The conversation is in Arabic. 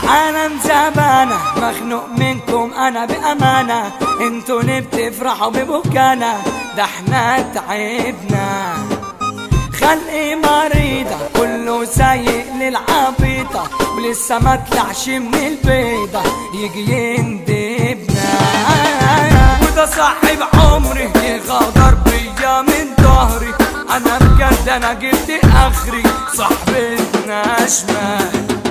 عالم زبانة مخنوق منكم انا بامانة، انتوا اللي بتفرحوا ببكانا، ده احنا تعبنا. خلقي مريضة كله سايق للعبيطة، ولسه ما طلعش من البيضة يجي يندبنا. وده صاحب عمري غدر بيا من ظهري، انا بجد انا جبت اخري، صاحبتنا شمال.